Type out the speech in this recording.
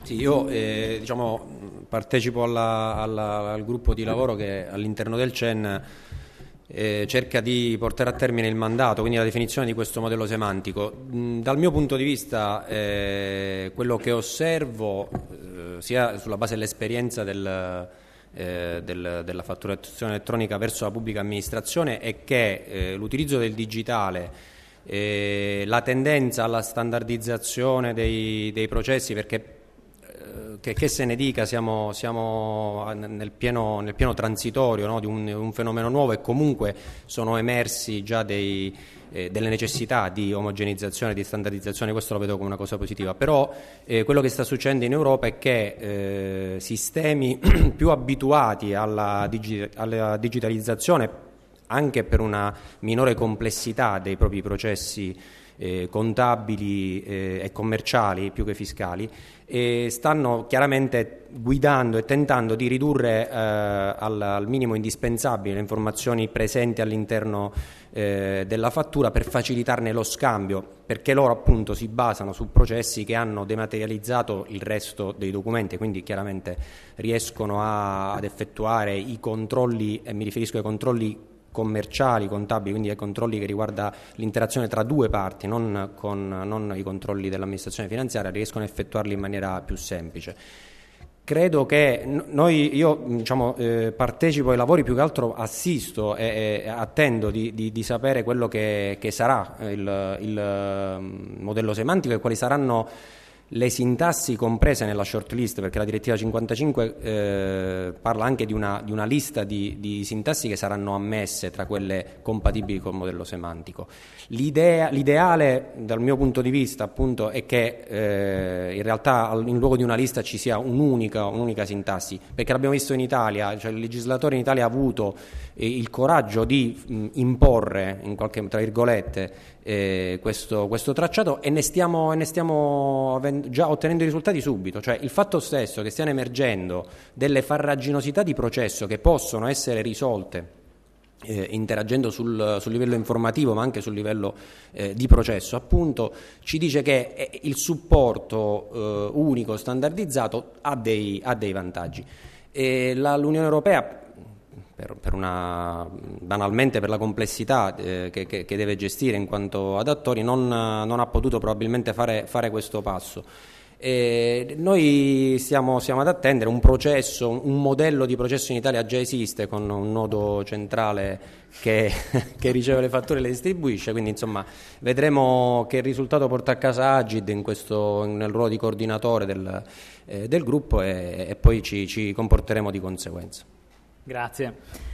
Sì, io partecipo al gruppo di lavoro che all'interno del CEN cerca di portare a termine il mandato, quindi la definizione di questo modello semantico. Dal mio punto di vista, quello che osservo, sia sulla base dell'esperienza della fatturazione elettronica verso la pubblica amministrazione, è che l'utilizzo del digitale, la tendenza alla standardizzazione dei processi, perché che se ne dica, siamo nel pieno transitorio, no, di un fenomeno nuovo, e comunque sono emersi già delle necessità di omogenizzazione, di standardizzazione. Questo lo vedo come una cosa positiva, però quello che sta succedendo in Europa è che sistemi più abituati alla digitalizzazione, anche per una minore complessità dei propri processi contabili e commerciali più che fiscali, stanno chiaramente guidando e tentando di ridurre al minimo indispensabile le informazioni presenti all'interno della fattura, per facilitarne lo scambio, perché loro appunto si basano su processi che hanno dematerializzato il resto dei documenti, quindi chiaramente riescono ad effettuare i controlli, e mi riferisco ai controlli commerciali, contabili, quindi ai controlli che riguarda l'interazione tra due parti, non i controlli dell'amministrazione finanziaria, riescono a effettuarli in maniera più semplice. Credo che io partecipo ai lavori, più che altro assisto e attendo di sapere quello che sarà il modello semantico e quali saranno le sintassi comprese nella shortlist, perché la direttiva 55 parla anche di una lista di sintassi che saranno ammesse tra quelle compatibili col modello semantico. L'ideale dal mio punto di vista appunto è che in realtà in luogo di una lista ci sia un'unica sintassi, perché l'abbiamo visto in Italia, cioè il legislatore in Italia ha avuto il coraggio di imporre, in qualche tra virgolette, questo tracciato, e ne stiamo già ottenendo i risultati subito. Cioè il fatto stesso che stiano emergendo delle farraginosità di processo che possono essere risolte interagendo sul livello informativo, ma anche sul livello di processo, appunto, ci dice che il supporto unico standardizzato ha dei vantaggi. L'Unione Europea, banalmente per la complessità che deve gestire in quanto adattori, non ha potuto probabilmente fare questo passo. Noi siamo ad attendere un modello di processo in Italia già esiste, con un nodo centrale che riceve le fatture e le distribuisce, quindi insomma vedremo che risultato porta a casa Agid nel ruolo di coordinatore del gruppo, e poi ci comporteremo di conseguenza. Grazie.